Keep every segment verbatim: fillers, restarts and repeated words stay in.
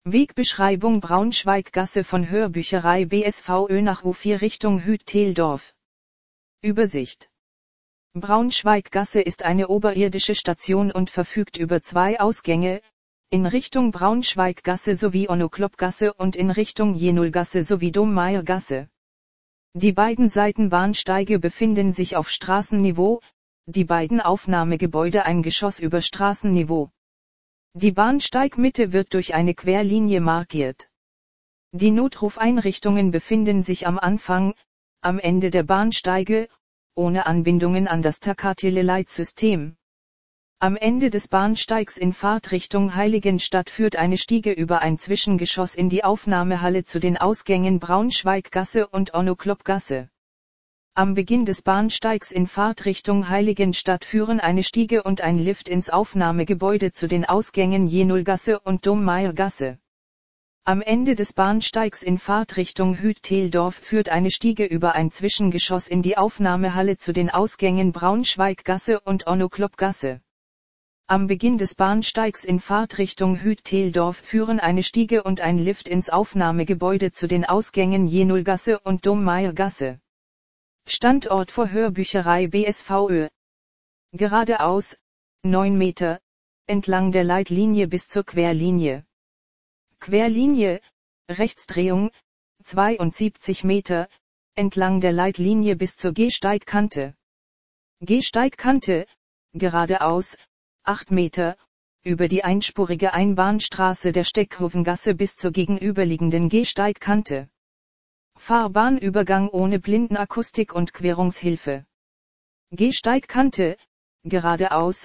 Wegbeschreibung Braunschweiggasse von Hörbücherei B S V Ö nach U vier Richtung Hüt-Theldorf. Übersicht. Braunschweiggasse ist eine oberirdische Station und verfügt über zwei Ausgänge, in Richtung Braunschweiggasse sowie Onno-Klopp-Gasse und in Richtung Jenulgasse sowie Domeiergasse. Die beiden Seitenbahnsteige befinden sich auf Straßenniveau, die beiden Aufnahmegebäude ein Geschoss über Straßenniveau. Die Bahnsteigmitte wird durch eine Querlinie markiert. Die Notrufeinrichtungen befinden sich am Anfang, am Ende der Bahnsteige, ohne Anbindungen an das Tacatile-Leitsystem. Am Ende des Bahnsteigs in Fahrtrichtung Heiligenstadt führt eine Stiege über ein Zwischengeschoss in die Aufnahmehalle zu den Ausgängen Braunschweiggasse und Onno-Klopp-Gasse. Am Beginn des Bahnsteigs in Fahrtrichtung Heiligenstadt führen eine Stiege und ein Lift ins Aufnahmegebäude zu den Ausgängen Jenulgasse und Domeiergasse. Am Ende des Bahnsteigs in Fahrtrichtung Hüt-Theldorf führt eine Stiege über ein Zwischengeschoss in die Aufnahmehalle zu den Ausgängen Braunschweiggasse und Onno-Klopp-Gasse. Am Beginn des Bahnsteigs in Fahrtrichtung Hüt-Theldorf führen eine Stiege und ein Lift ins Aufnahmegebäude zu den Ausgängen Jenulgasse und Domeiergasse. Standort vor Hörbücherei B S V Ö. Geradeaus, neun Meter, entlang der Leitlinie bis zur Querlinie. Querlinie, Rechtsdrehung, zweiundsiebzig Meter, entlang der Leitlinie bis zur Gehsteigkante. Gehsteigkante, geradeaus, acht Meter, über die einspurige Einbahnstraße der Steckhofengasse bis zur gegenüberliegenden Gehsteigkante. Fahrbahnübergang ohne Blindenakustik und Querungshilfe. Gehsteigkante, geradeaus,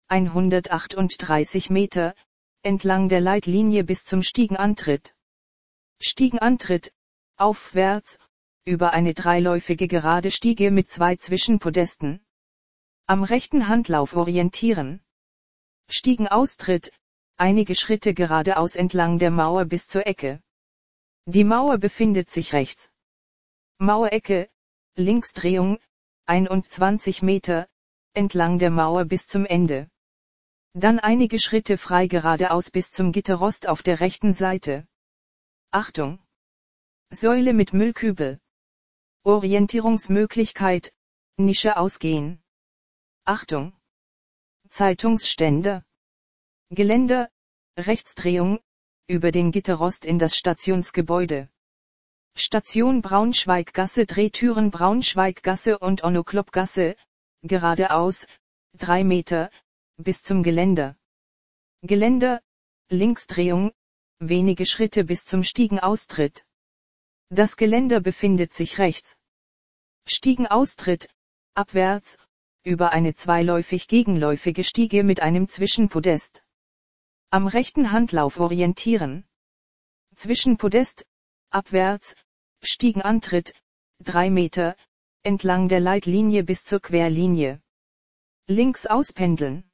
hundertachtunddreißig Meter, entlang der Leitlinie bis zum Stiegenantritt. Stiegenantritt, aufwärts, über eine dreiläufige gerade Stiege mit zwei Zwischenpodesten. Am rechten Handlauf orientieren. Stiegenaustritt, einige Schritte geradeaus entlang der Mauer bis zur Ecke. Die Mauer befindet sich rechts. Mauerecke, Linksdrehung, einundzwanzig Meter, entlang der Mauer bis zum Ende. Dann einige Schritte frei geradeaus bis zum Gitterrost auf der rechten Seite. Achtung! Säule mit Müllkübel. Orientierungsmöglichkeit, Nische ausgehen. Achtung! Zeitungsständer. Geländer, Rechtsdrehung, über den Gitterrost in das Stationsgebäude. Station Braunschweiggasse, Drehtüren Braunschweiggasse und Onno-Klopp-Gasse, geradeaus, drei Meter, bis zum Geländer. Geländer, Linksdrehung, wenige Schritte bis zum Stiegenaustritt. Das Geländer befindet sich rechts. Stiegenaustritt, abwärts, über eine zweiläufig gegenläufige Stiege mit einem Zwischenpodest. Am rechten Handlauf orientieren. Zwischenpodest, abwärts, Stiegenantritt, drei Meter, entlang der Leitlinie bis zur Querlinie. Links auspendeln.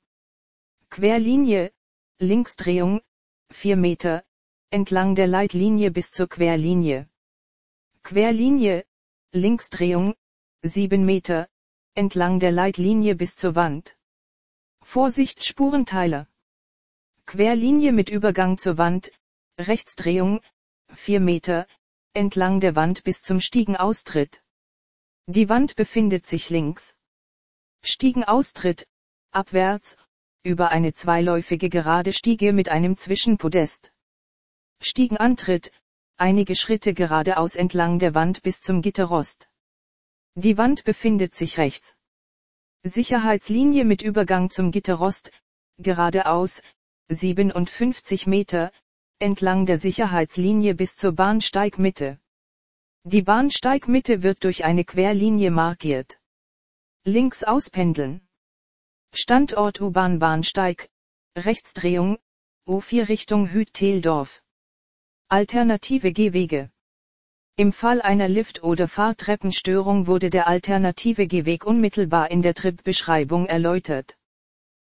Querlinie, Linksdrehung, vier Meter, entlang der Leitlinie bis zur Querlinie. Querlinie, Linksdrehung, sieben Meter, entlang der Leitlinie bis zur Wand. Vorsicht Spurenteiler. Querlinie mit Übergang zur Wand, Rechtsdrehung, vier Meter, entlang der Wand bis zum Stiegenaustritt. Die Wand befindet sich links. Stiegenaustritt, abwärts, über eine zweiläufige gerade Stiege mit einem Zwischenpodest. Stiegenantritt, einige Schritte geradeaus entlang der Wand bis zum Gitterrost. Die Wand befindet sich rechts. Sicherheitslinie mit Übergang zum Gitterrost, geradeaus, siebenundfünfzig Meter, entlang der Sicherheitslinie bis zur Bahnsteigmitte. Die Bahnsteigmitte wird durch eine Querlinie markiert. Links auspendeln. Standort U-Bahn-Bahnsteig, Rechtsdrehung, U vier Richtung Hüt-Theldorf. Alternative Gehwege. Im Fall einer Lift- oder Fahrtreppenstörung wurde der alternative Gehweg unmittelbar in der Tripbeschreibung erläutert.